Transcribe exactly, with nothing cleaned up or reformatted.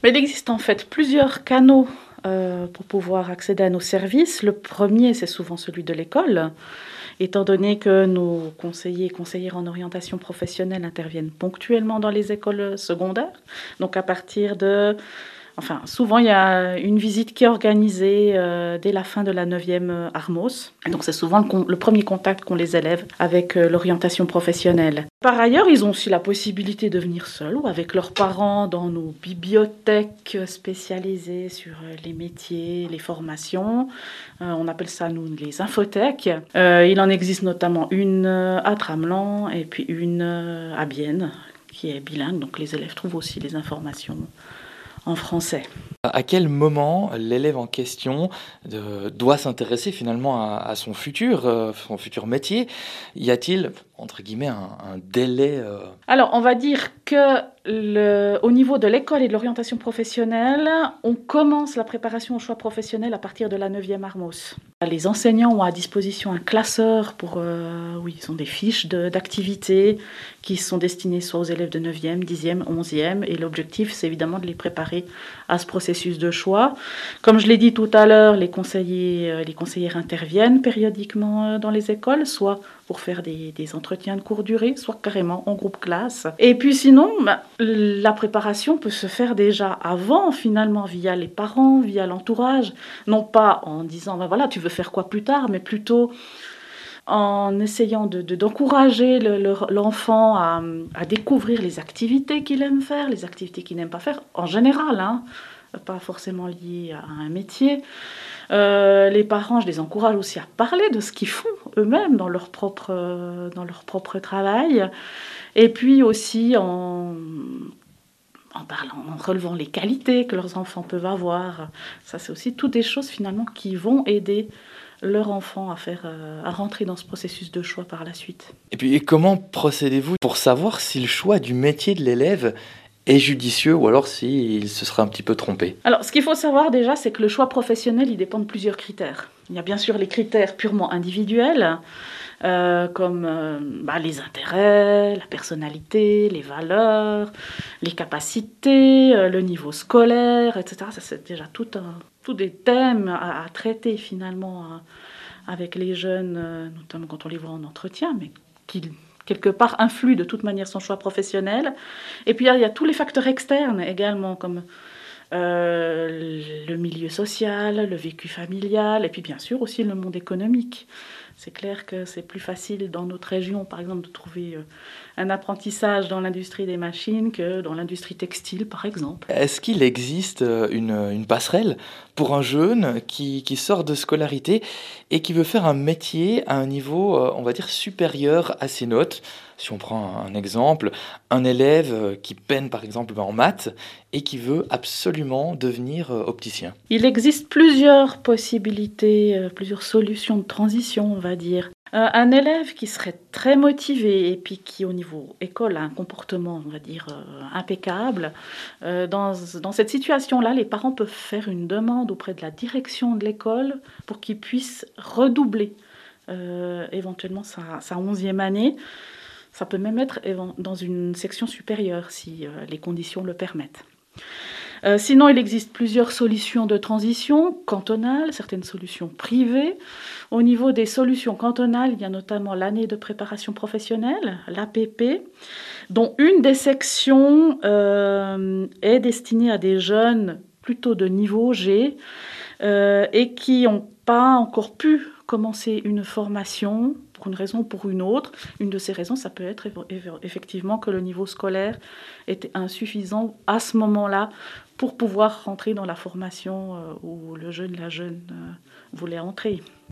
Il existe en fait plusieurs canaux euh, pour pouvoir accéder à nos services. Le premier, c'est souvent celui de l'école, étant donné que nos conseillers et conseillères en orientation professionnelle interviennent ponctuellement dans les écoles secondaires. Donc à partir de... Enfin, souvent, il y a une visite qui est organisée euh, dès la fin de la neuvième euh, Armos. Et donc, c'est souvent le, con- le premier contact qu'ont les élèves avec euh, l'orientation professionnelle. Par ailleurs, ils ont aussi la possibilité de venir seuls ou avec leurs parents dans nos bibliothèques spécialisées sur euh, les métiers, les formations. Euh, on appelle ça, nous, les infothèques. Euh, il en existe notamment une euh, à Tramelan et puis une euh, à Bienne, qui est bilingue. Donc, les élèves trouvent aussi les informations en français. À quel moment l'élève en question euh, doit s'intéresser finalement à, à son futur, euh, son futur métier? Y a-t-il, entre guillemets, un, un délai euh... Alors, on va dire que le, au niveau de l'école et de l'orientation professionnelle, on commence la préparation au choix professionnel à partir de la neuvième Armos. Les enseignants ont à disposition un classeur pour, euh, oui, ils ont des fiches de, d'activités qui sont destinées soit aux élèves de neuvième, dixième, onzième, et l'objectif, c'est évidemment de les préparer à ce processus de choix. Comme je l'ai dit tout à l'heure, les conseillers, les conseillères interviennent périodiquement dans les écoles, soit pour faire des, des entretiens de courte durée, soit carrément en groupe classe. Et puis sinon, bah, la préparation peut se faire déjà avant, finalement, via les parents, via l'entourage, non pas en disant, ben voilà, tu veux faire quoi plus tard, mais plutôt en essayant de, de, d'encourager le, le, l'enfant à, à découvrir les activités qu'il aime faire, les activités qu'il n'aime pas faire, en général, hein, pas forcément liées à un métier. Euh, les parents, je les encourage aussi à parler de ce qu'ils font eux-mêmes dans leur propre, euh, dans leur propre travail. Et puis aussi en, en parlant, en relevant les qualités que leurs enfants peuvent avoir. Ça, c'est aussi toutes des choses finalement qui vont aider leur enfant à, faire, euh, à rentrer dans ce processus de choix par la suite. Et puis, et comment procédez-vous pour savoir si le choix du métier de l'élève est judicieux ou alors s'il se serait un petit peu trompé? Alors, ce qu'il faut savoir déjà, c'est que le choix professionnel, il dépend de plusieurs critères. Il y a bien sûr les critères purement individuels, euh, comme euh, bah, les intérêts, la personnalité, les valeurs, les capacités, euh, le niveau scolaire, et cetera. Ça, c'est déjà tout un, tous des thèmes à, à traiter finalement euh, avec les jeunes, euh, notamment quand on les voit en entretien, mais qui quelque part influent de toute manière son choix professionnel. Et puis il y a tous les facteurs externes également, comme euh, le milieu social, le vécu familial, et puis bien sûr aussi le monde économique. C'est clair que c'est plus facile dans notre région, par exemple, de trouver un apprentissage dans l'industrie des machines que dans l'industrie textile, par exemple. Est-ce qu'il existe une, une passerelle pour un jeune qui, qui sort de scolarité et qui veut faire un métier à un niveau, on va dire, supérieur à ses notes? Si on prend un exemple, un élève qui peine par exemple en maths et qui veut absolument devenir opticien. Il existe plusieurs possibilités, plusieurs solutions de transition, on va dire. Euh, un élève qui serait très motivé et puis qui, au niveau école, a un comportement, on va dire, euh, impeccable, euh, dans, dans cette situation-là, les parents peuvent faire une demande auprès de la direction de l'école pour qu'il puisse redoubler euh, éventuellement sa, sa onzième année. Ça peut même être dans une section supérieure si euh, les conditions le permettent. Euh, sinon, il existe plusieurs solutions de transition cantonales, certaines solutions privées. Au niveau des solutions cantonales, il y a notamment l'année de préparation professionnelle, l'A P P, dont une des sections euh, est destinée à des jeunes plutôt de niveau G euh, et qui n'ont pas encore pu commencer une formation pour une raison ou pour une autre. Une de ces raisons, ça peut être effectivement que le niveau scolaire était insuffisant à ce moment-là pour pouvoir rentrer dans la formation où le jeune, la jeune voulait entrer.